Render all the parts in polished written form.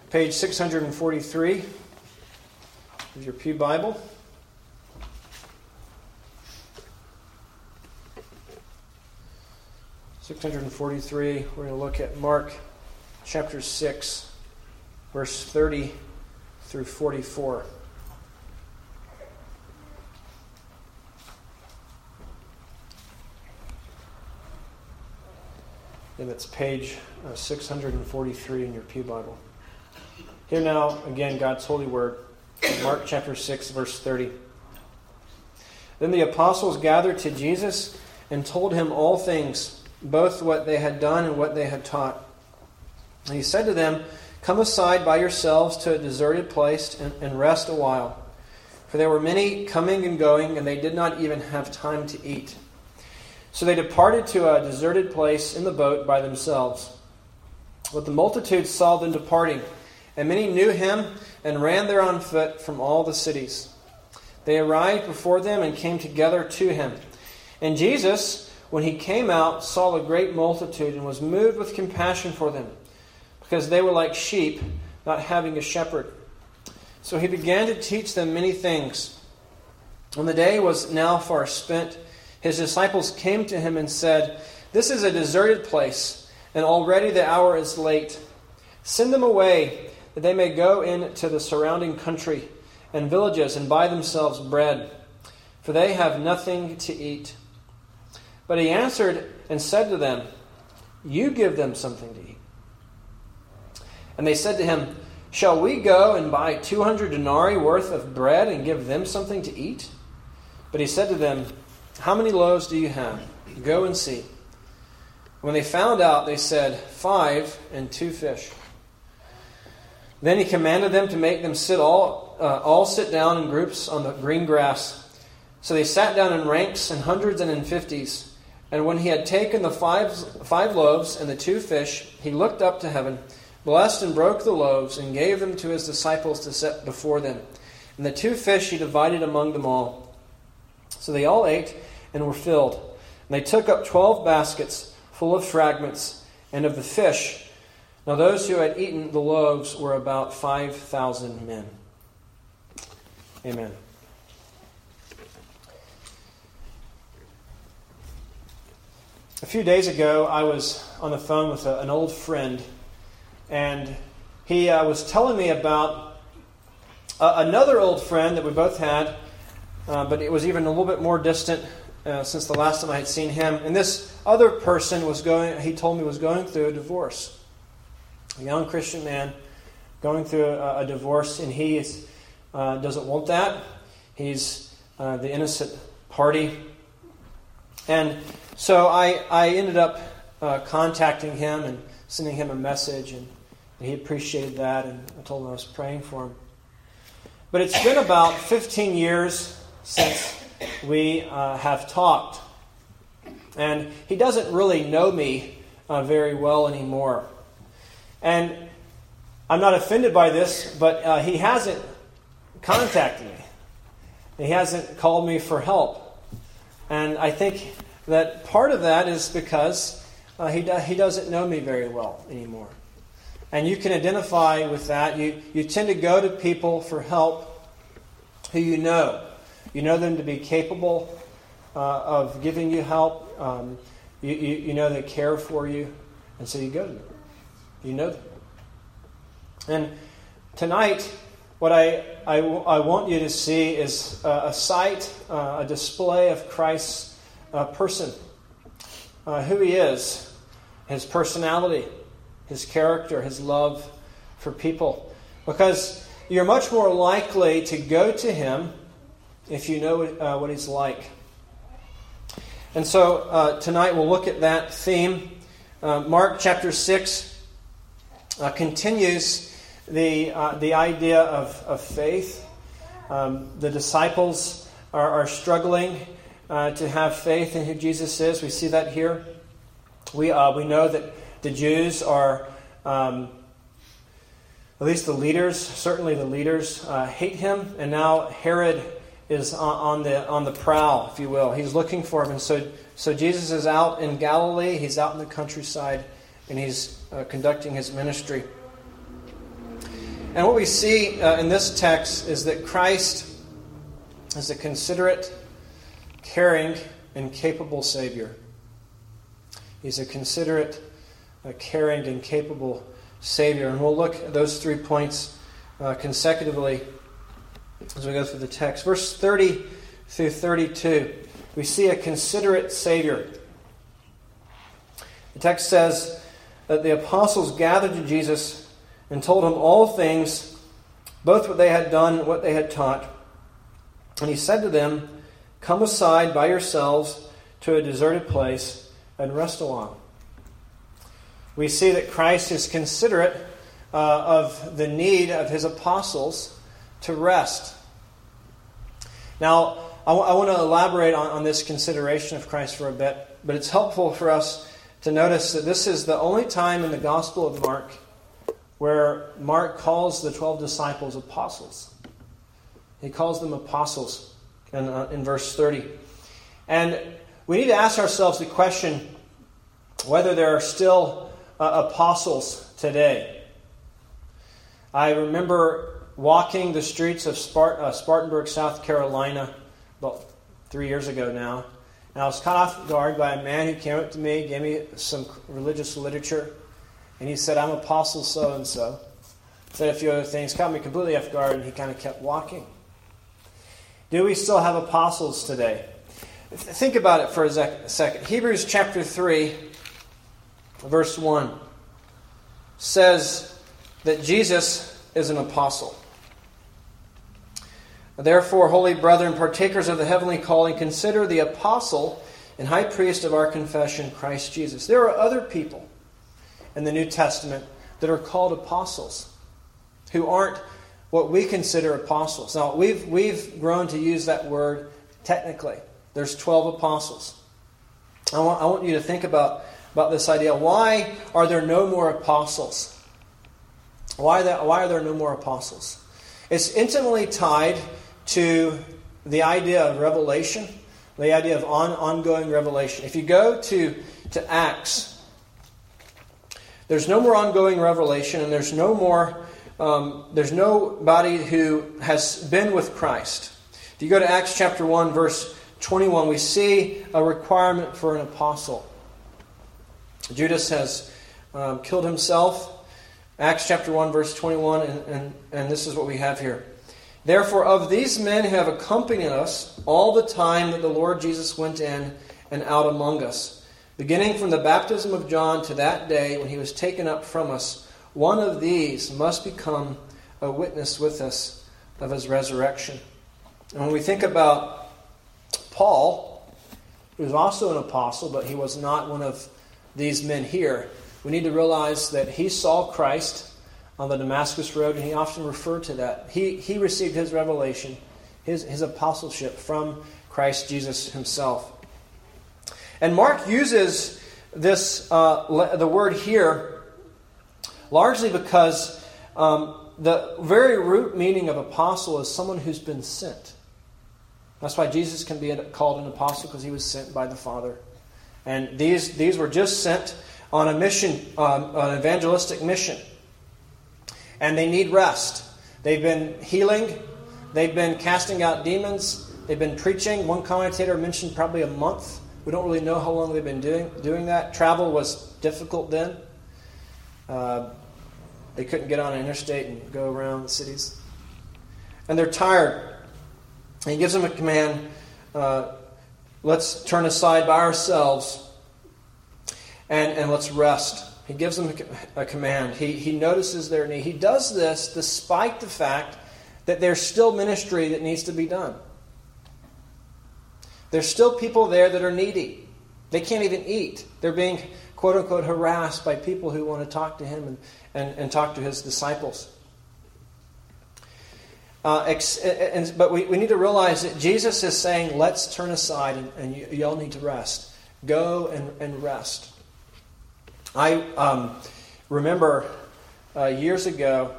page 643 of your Pew Bible. We're going to look at Mark chapter 6, verse 30 through 44. And it's page 643 in your Pew Bible. Here now, again, God's holy word. Mark chapter 6, verse 30. Then the apostles gathered to Jesus and told him all things, both what they had done and what they had taught. And he said to them, "Come aside by yourselves to a deserted place and rest a while." For there were many coming and going, and they did not even have time to eat. So they departed to a deserted place in the boat by themselves. But the multitude saw them departing, and many knew him and ran there on foot from all the cities. They arrived before them and came together to him. And Jesus, when he came out, saw a great multitude and was moved with compassion for them, because they were like sheep, not having a shepherd. So he began to teach them many things. When the day was now far spent, his disciples came to him and said, "This is a deserted place, and already the hour is late. Send them away, that they may go into the surrounding country and villages and buy themselves bread, for they have nothing to eat." But he answered and said to them, "You give them something to eat." And they said to him, "Shall we go and buy 200 denarii worth of bread and give them something to eat?" But he said to them, "How many loaves do you have? Go and see." When they found out, they said, 5 and 2 fish. Then he commanded them to make them all sit down in groups on the green grass. So they sat down in ranks in hundreds and in fifties. And when he had taken the five loaves and the 2 fish, he looked up to heaven, blessed and broke the loaves, and gave them to his disciples to set before them. And the 2 fish he divided among them all. So they all ate and were filled. And they took up 12 baskets full of fragments and of the fish. Now those who had eaten the loaves were about 5,000 men. Amen. A few days ago, I was on the phone with an old friend, and he was telling me about another old friend that we both had, but it was even a little bit more distant since the last time I had seen him. And this other person he told me was going through a divorce. A young Christian man going through a divorce, and he doesn't want that. He's the innocent party. And so I ended up contacting him and sending him a message, and he appreciated that, and I told him I was praying for him. But it's been about 15 years since we have talked, and he doesn't really know me very well anymore. And I'm not offended by this, but he hasn't contacted me. He hasn't called me for help. And I think that part of that is because he doesn't know me very well anymore. And you can identify with that. You tend to go to people for help who you know. You know them to be capable of giving you help. You know they care for you. And so you go to them. You know them. And tonight, what I want you to see is a sight, a display of Christ's person, who he is, his personality, his character, his love for people. Because you're much more likely to go to him if you know what he's like. And so tonight we'll look at that theme. Mark chapter 6 continues the idea of faith. The disciples are struggling to have faith in who Jesus is. We see that here. We know that the Jews are, at least the leaders, certainly the leaders, hate him, and now Herod is on the prowl, if you will. He's looking for him, and so Jesus is out in Galilee. He's out in the countryside, and he's conducting his ministry. And what we see in this text is that Christ is a considerate, caring, and capable Savior. He's a considerate, caring, and capable Savior. And we'll look at those 3 points consecutively as we go through the text. Verse 30 through 32, we see a considerate Savior. The text says that the apostles gathered to Jesus and told him all things, both what they had done and what they had taught. And he said to them, "Come aside by yourselves to a deserted place and rest a while." We see that Christ is considerate of the need of his apostles to rest. Now, I want to elaborate on this consideration of Christ for a bit, but it's helpful for us to notice that this is the only time in the Gospel of Mark where Mark calls the 12 disciples apostles. He calls them apostles in verse 30. And we need to ask ourselves the question whether there are still apostles today. I remember walking the streets of Spartanburg, South Carolina, about 3 years ago now. And I was caught off guard by a man who came up to me, gave me some religious literature, and he said, "I'm Apostle so-and-so." Said a few other things, caught me completely off guard, and he kind of kept walking. Do we still have apostles today? Think about it for a second. Hebrews chapter 3, verse 1 says that Jesus is an apostle. "Therefore, holy brethren, partakers of the heavenly calling, consider the apostle and high priest of our confession, Christ Jesus." There are other people in the New Testament that are called apostles who aren't what we consider apostles. Now, we've grown to use that word technically. There's 12 apostles. I want you to think about this idea. Why are there no more apostles? Why are there no more apostles? It's intimately tied to the idea of revelation, the idea of ongoing revelation. If you go to Acts, there's no more ongoing revelation, and there's nobody who has been with Christ. If you go to Acts chapter 1, verse 21, we see a requirement for an apostle. Judas has killed himself. Acts chapter 1, verse 21, and this is what we have here. "Therefore, of these men who have accompanied us all the time that the Lord Jesus went in and out among us, beginning from the baptism of John to that day when he was taken up from us, one of these must become a witness with us of his resurrection." And when we think about Paul, who was also an apostle, but he was not one of these men here, we need to realize that he saw Christ on the Damascus Road, and he often referred to that. He received his revelation, his apostleship from Christ Jesus himself. And Mark uses this the word here largely because the very root meaning of apostle is someone who's been sent. That's why Jesus can be called an apostle, because he was sent by the Father. And these were just sent on a mission, an evangelistic mission. And they need rest. They've been healing. They've been casting out demons. They've been preaching. One commentator mentioned probably a month. We don't really know how long they've been doing that. Travel was difficult then. They couldn't get on an interstate and go around the cities. And they're tired. And he gives them a command. Let's turn aside by ourselves and let's rest. He gives them a command. He notices their need. He does this despite the fact that there's still ministry that needs to be done. There's still people there that are needy. They can't even eat. They're being, quote unquote, harassed by people who want to talk to him and talk to his disciples. But we need to realize that Jesus is saying, let's turn aside and you all need to rest. Go and rest. I remember years ago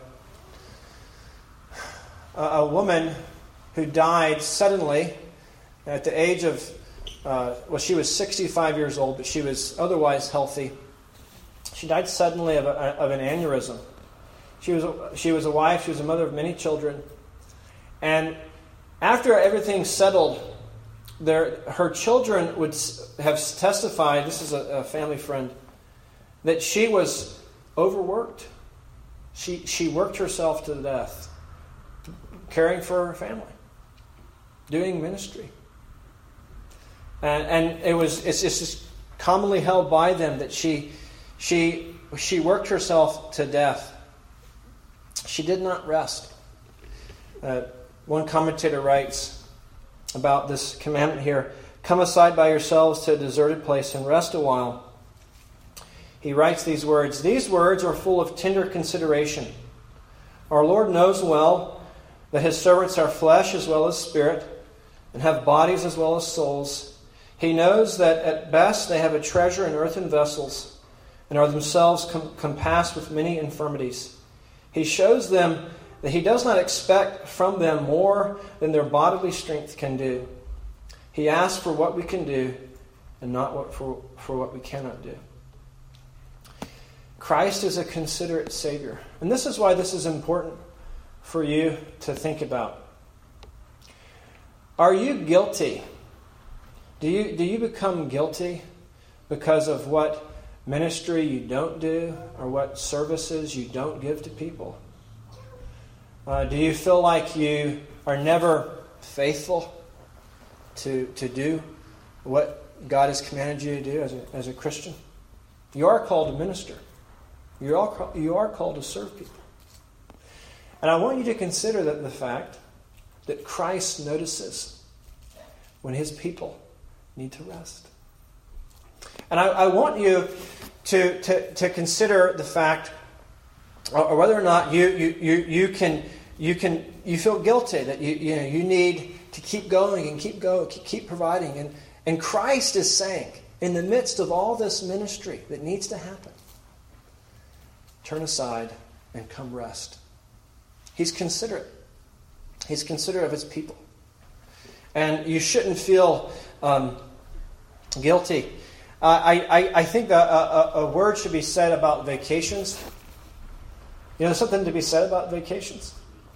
a woman who died suddenly at the age of, she was 65 years old, but she was otherwise healthy. She died suddenly of an aneurysm. She was a wife. She was a mother of many children. And after everything settled, her children would have testified, this is a family friend, that she was overworked. She worked herself to death, caring for her family, doing ministry. And it's just commonly held by them that she worked herself to death. She did not rest. One commentator writes about this commandment here, "Come aside by yourselves to a deserted place and rest a while." He writes these words, "These words are full of tender consideration. Our Lord knows well that His servants are flesh as well as spirit, and have bodies as well as souls. He knows that at best they have a treasure in earthen vessels, and are themselves compassed with many infirmities. He shows them that He does not expect from them more than their bodily strength can do. He asks for what we can do, and not for what we cannot do." Christ is a considerate Savior. And this is why this is important for you to think about. Are you guilty? Do you become guilty because of what ministry you don't do or what services you don't give to people? Do you feel like you are never faithful to do what God has commanded you to do as a Christian? You are called to minister. You are called to serve people. And I want you to consider the fact that Christ notices when His people need to rest. And I want you to consider the fact, or whether or not you feel guilty that you need to keep going and keep providing. And Christ is saying, in the midst of all this ministry that needs to happen, turn aside and come rest. He's considerate. He's considerate of His people. And you shouldn't feel guilty. I think a word should be said about vacations. There's something to be said about vacations.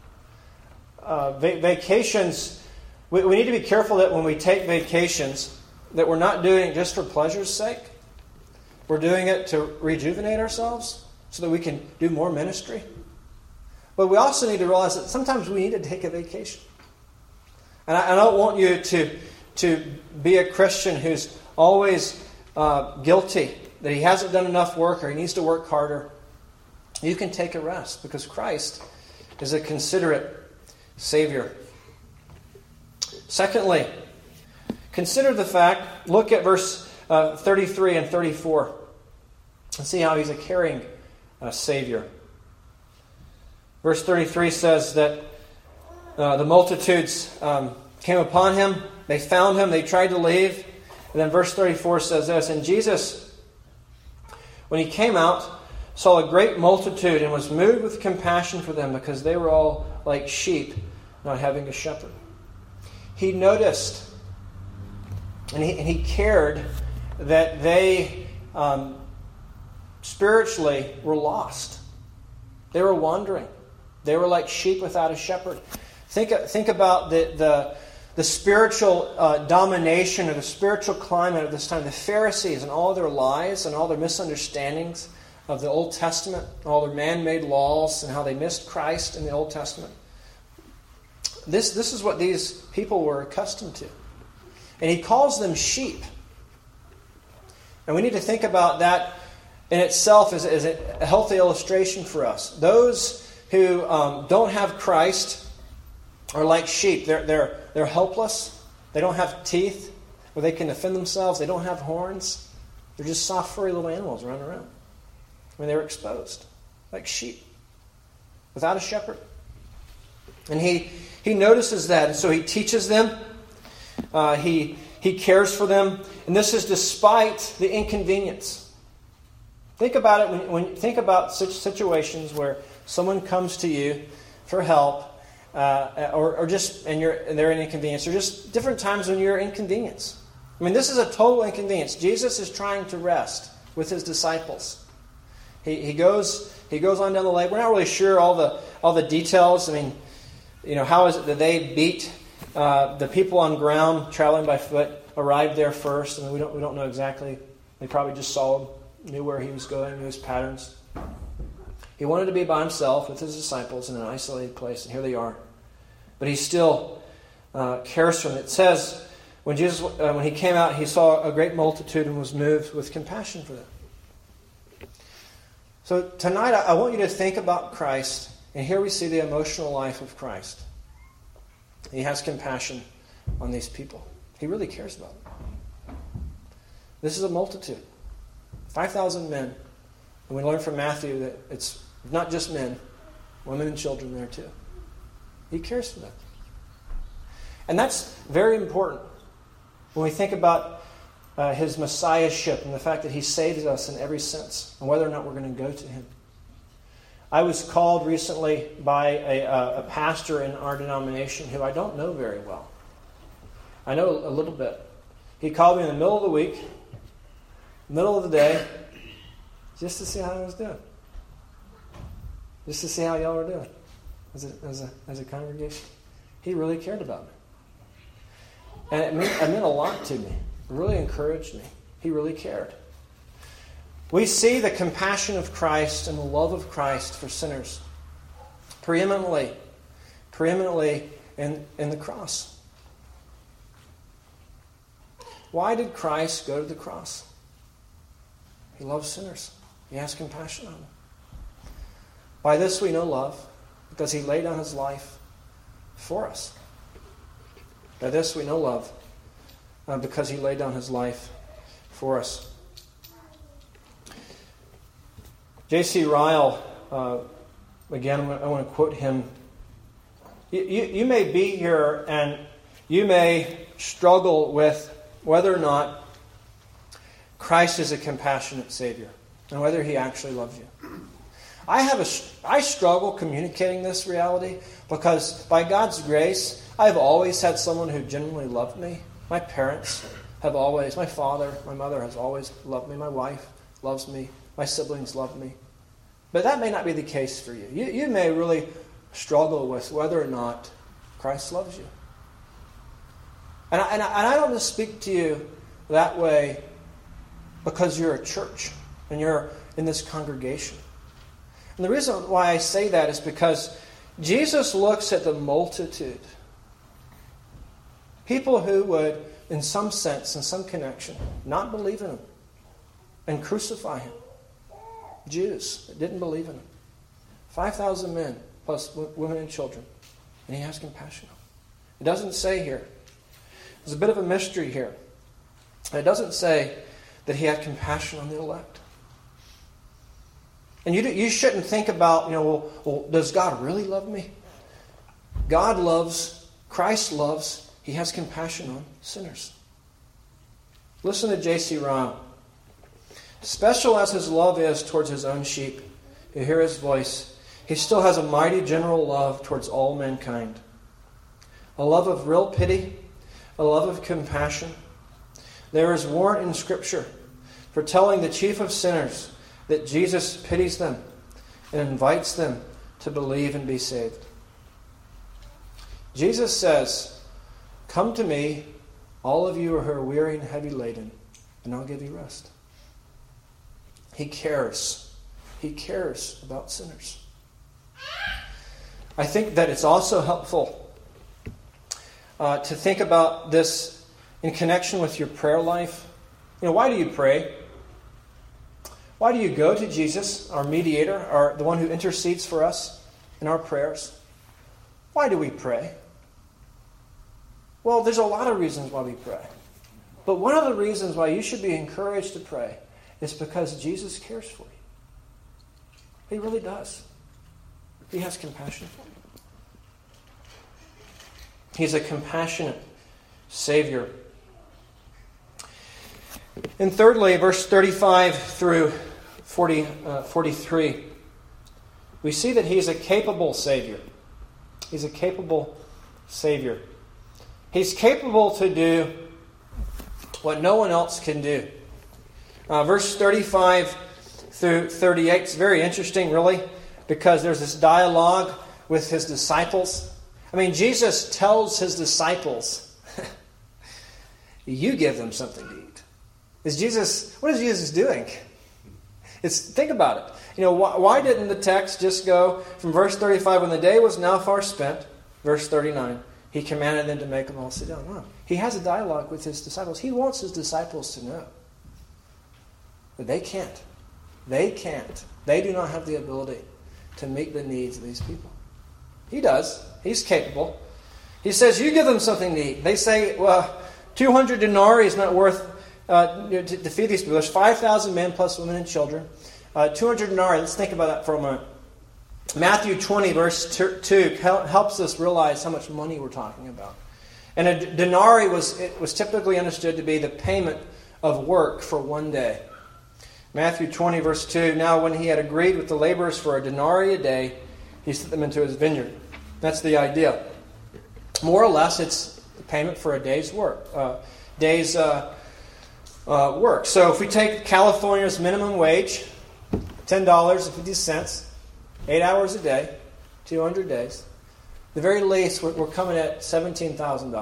Vacations, we need to be careful that when we take vacations, that we're not doing it just for pleasure's sake. We're doing it to rejuvenate ourselves so that we can do more ministry. But we also need to realize that sometimes we need to take a vacation. And I don't want you to be a Christian who's always guilty that he hasn't done enough work or he needs to work harder. You can take a rest because Christ is a considerate Savior. Secondly, consider the fact, look at verse 33 and 34 and see how He's a caring Savior. Verse 33 says that the multitudes came upon Him, they found Him, they tried to leave. And then verse 34 says this, "And Jesus, when He came out, saw a great multitude and was moved with compassion for them because they were all like sheep, not having a shepherd." He noticed and he cared that they spiritually were lost. They were wandering. They were like sheep without a shepherd. Think about the spiritual domination or the spiritual climate of this time. The Pharisees and all their lies and all their misunderstandings of the Old Testament, all their man-made laws and how they missed Christ in the Old Testament. This is what these people were accustomed to. And He calls them sheep. And we need to think about that in itself as a healthy illustration for us. Those who don't have Christ are like sheep. They're helpless. They don't have teeth where they can defend themselves. They don't have horns. They're just soft, furry little animals running around. They're exposed like sheep without a shepherd. And he notices that, and so He teaches them. He cares for them, and this is despite the inconvenience. Think about it when think about such situations where someone comes to you for help, or just and they're in inconvenience, or just different times when you're inconvenienced. I mean, this is a total inconvenience. Jesus is trying to rest with His disciples. He goes He goes on down the lake. We're not really sure all the details. I mean, how is it that they beat the people on ground traveling by foot, arrived there first? I mean, we don't know exactly. They probably just saw him, knew where he was going, knew his patterns. He wanted to be by himself with his disciples in an isolated place, and here they are. But he still cares for them. It says, when he came out, he saw a great multitude and was moved with compassion for them. So tonight, I want you to think about Christ, and here we see the emotional life of Christ. He has compassion on these people. He really cares about them. This is a multitude. 5,000 men. And we learn from Matthew that it's not just men, women and children there too. He cares for them. And that's very important when we think about his messiahship and the fact that he saves us in every sense and whether or not we're going to go to him. I was called recently by a pastor in our denomination who I don't know very well. I know a little bit. He called me in the middle of the week, middle of the day, just to see how I was doing. Just to see how y'all were doing as a congregation. He really cared about me. And it meant a lot to me. It really encouraged me. He really cared. We see the compassion of Christ and the love of Christ for sinners preeminently in the cross. Why did Christ go to the cross? He loves sinners. He has compassion on them. By this we know love, because he laid down his life for us. By this we know love, because he laid down his life for us. J.C. Ryle, again, I want to quote him. You may be here and you may struggle with whether or not Christ is a compassionate Savior and whether he actually loves you. I struggle communicating this reality because by God's grace, I've always had someone who genuinely loved me. My parents have always, my father, my mother has always loved me. My wife loves me. My siblings love me. But that may not be the case for you. You may really struggle with whether or not Christ loves you. And I don't just speak to you that way because you're a church and you're in this congregation. And the reason why I say that is because Jesus looks at the multitude. People who would, in some sense, in some connection, not believe in him and crucify him. Jews that didn't believe in him. 5,000 men plus women and children. And he has compassion on them. It doesn't say here. There's a bit of a mystery here. It doesn't say that he had compassion on the elect. And you shouldn't think about, well, does God really love me? God loves, Christ loves, he has compassion on sinners. Listen to J.C. Ryle. Special as his love is towards his own sheep who hear his voice, he still has a mighty general love towards all mankind. A love of real pity, a love of compassion. There is warrant in Scripture for telling the chief of sinners that Jesus pities them and invites them to believe and be saved. Jesus says, "Come to me, all of you who are weary and heavy laden, and I'll give you rest." He cares. He cares about sinners. I think that it's also helpful to think about this in connection with your prayer life. Why do you pray? Why do you go to Jesus, our mediator, the one who intercedes for us in our prayers? Why do we pray? Well, there's a lot of reasons why we pray. But one of the reasons why you should be encouraged to pray is because Jesus cares for you. He really does. He has compassion for you. He's a compassionate Savior. And thirdly, verse 35 through 43, we see that he's a capable Savior. He's a capable Savior. He's capable to do what no one else can do. Verse 35 through 38. It's very interesting, really, because there's this dialogue with his disciples. I mean, Jesus tells his disciples, you give them something to eat. What is Jesus doing? Think about it. Why didn't the text just go from verse 35, when the day was now far spent, verse 39, he commanded them to make them all sit down. No. He has a dialogue with his disciples. He wants his disciples to know. But they can't. They can't. They do not have the ability to meet the needs of these people. He does. He's capable. He says, you give them something to eat. They say, well, 200 denarii is not worth to feed these people. There's 5,000 men plus women and children. 200 denarii, let's think about that for a moment. Matthew 20, verse 2, helps us realize how much money we're talking about. And a denarii was typically understood to be the payment of work for one day. Matthew 20, verse 2, now when he had agreed with the laborers for a denarii a day, he sent them into his vineyard. That's the idea. More or less, it's the payment for a day's work. Work. So if we take California's minimum wage, $10.50, 8 hours a day, 200 days, the very least, we're coming at $17,000.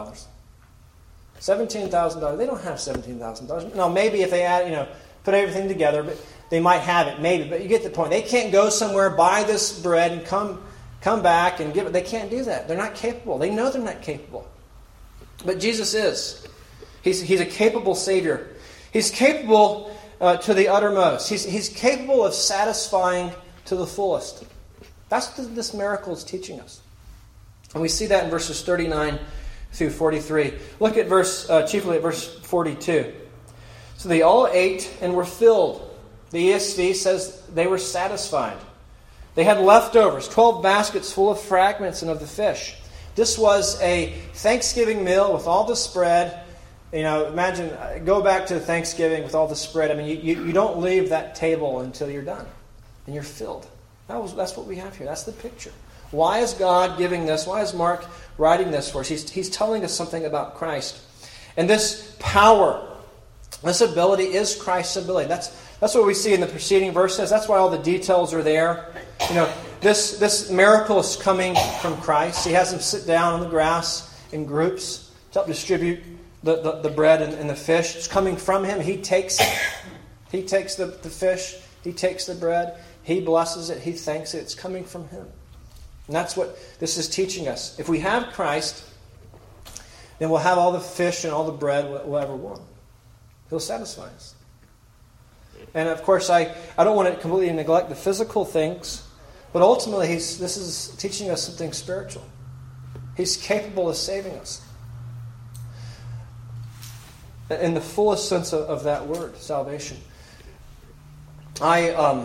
$17,000. They don't have $17,000. No, maybe if they add, put everything together, but they might have it, maybe. But you get the point. They can't go somewhere, buy this bread, and come back and give it. They can't do that. They're not capable. They know they're not capable. But Jesus is. He's a capable Savior. He's capable to the uttermost. He's capable of satisfying to the fullest. That's what this miracle is teaching us. And we see that in verses 39 through 43. Look at chiefly at verse 42. So they all ate and were filled. The ESV says they were satisfied. They had leftovers, 12 baskets full of fragments and of the fish. This was a Thanksgiving meal with all the spread. Imagine, go back to Thanksgiving with all the spread. I mean, you don't leave that table until you're done. And you're filled. That's what we have here. That's the picture. Why is God giving this? Why is Mark writing this for us? He's telling us something about Christ. And this power, this ability is Christ's ability. That's what we see in the preceding verses. That's why all the details are there. This miracle is coming from Christ. He has them sit down on the grass in groups to help distribute the bread and the fish. It's coming from Him. He takes it. He takes the fish. He takes the bread. He blesses it. He thanks it. It's coming from Him. And that's what this is teaching us. If we have Christ, then we'll have all the fish and all the bread we'll ever want. He'll satisfy us. And of course, I don't want to completely neglect the physical things, but ultimately, this is teaching us something spiritual. He's capable of saving us. In the fullest sense of that word, salvation. I've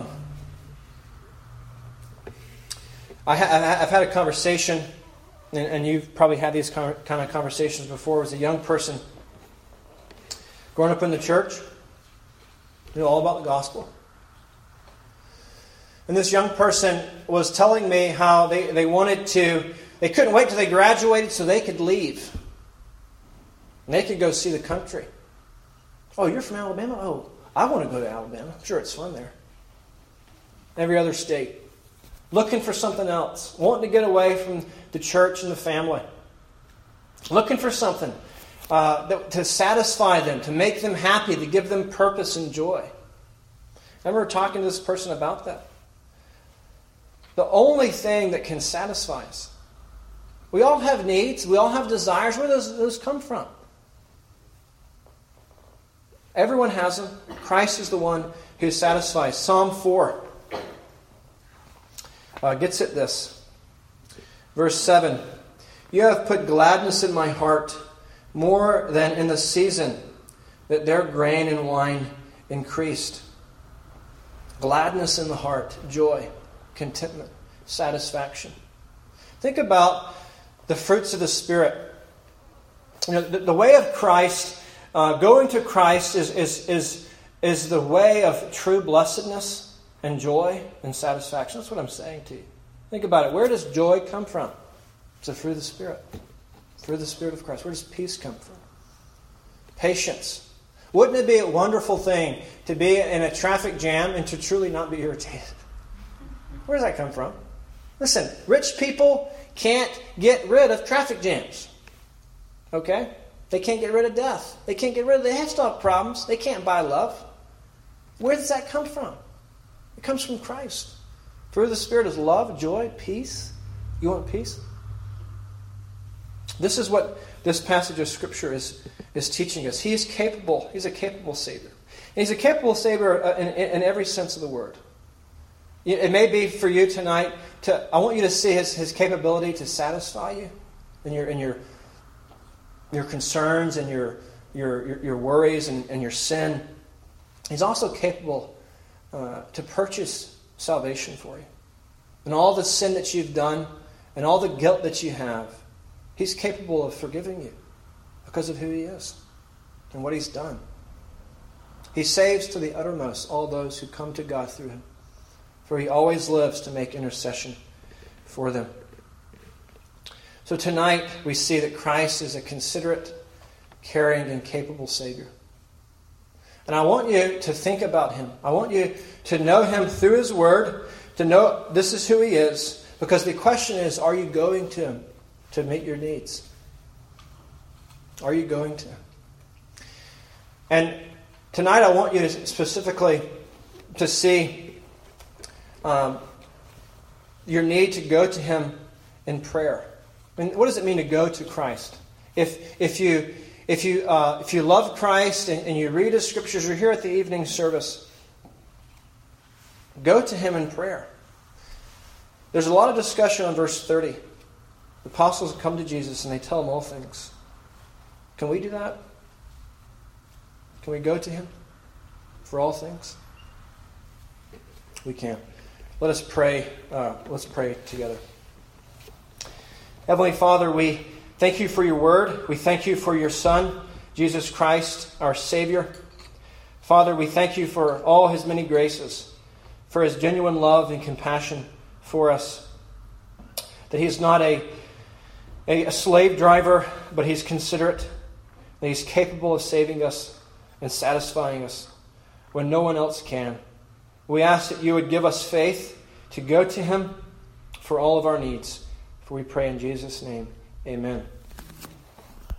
had a conversation, and you've probably had these kind of conversations before, as a young person growing up in the church, knew all about the gospel. And this young person was telling me how they couldn't wait till they graduated so they could leave. And they could go see the country. Oh, you're from Alabama? Oh, I want to go to Alabama. I'm sure it's fun there. Every other state. Looking for something else. Wanting to get away from the church and the family. Looking for something to satisfy them, to make them happy, to give them purpose and joy. I remember talking to this person about that. The only thing that can satisfy us. We all have needs. We all have desires. Where do those come from? Everyone has them. Christ is the one who satisfies. Psalm 4 gets at this. Verse 7. You have put gladness in my heart more than in the season that their grain and wine increased. Gladness in the heart, joy, contentment, satisfaction. Think about the fruits of the Spirit. The way of Christ, going to Christ is the way of true blessedness and joy and satisfaction. That's what I'm saying to you. Think about it. Where does joy come from? It's through the Spirit. Through the Spirit of Christ. Where does peace come from? Patience. Wouldn't it be a wonderful thing to be in a traffic jam and to truly not be irritated? Where does that come from? Listen, rich people can't get rid of traffic jams. Okay? They can't get rid of death. They have to have problems. They can't buy love. Where does that come from? It comes from Christ. Fruit of the Spirit is love, joy, peace. You want peace? This is what this passage of Scripture is teaching us. He is capable. He's a capable Savior. And He's a capable Savior in every sense of the word. It may be for you tonight. I want you to see His capability to satisfy you in your concerns and your worries and your sin. He's also capable to purchase salvation for you. And all the sin that you've done and all the guilt that you have, He's capable of forgiving you because of who He is and what He's done. He saves to the uttermost all those who come to God through Him, for He always lives to make intercession for them. So tonight we see that Christ is a considerate, caring, and capable Savior. And I want you to think about Him. I want you to know Him through His Word, to know this is who He is, because the question is, are you going to Him to meet your needs? Are you going to? And tonight I want you specifically to see your need to go to Him in prayer. I mean, what does it mean to go to Christ? If you love Christ and you read His Scriptures, you're here at the evening service, go to Him in prayer. There's a lot of discussion on verse 30. The apostles come to Jesus and they tell Him all things. Can we do that? Can we go to Him for all things? We can. Let us pray. Let's pray together. Heavenly Father, we thank You for Your Word. We thank You for Your Son, Jesus Christ, our Savior. Father, we thank You for all His many graces, for His genuine love and compassion for us. That He is not a slave driver, but He's considerate. That He's capable of saving us and satisfying us when no one else can. We ask that You would give us faith to go to Him for all of our needs. For we pray in Jesus' name. Amen.